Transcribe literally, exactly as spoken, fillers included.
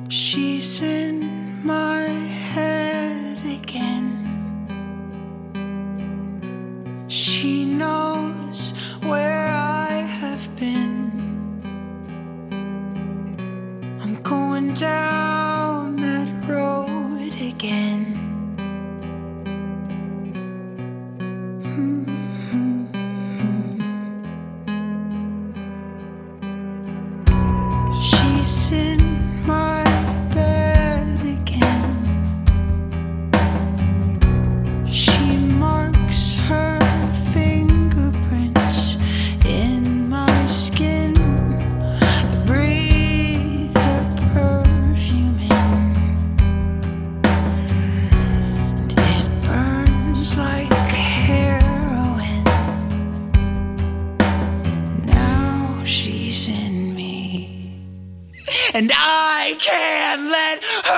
She's in my head again. She knows where I have been. I'm going down that road again. She's in my bed again. She marks her fingerprints in my skin. I breathe her perfume in, and it burns like heroin. Now she's in me, and I can't let her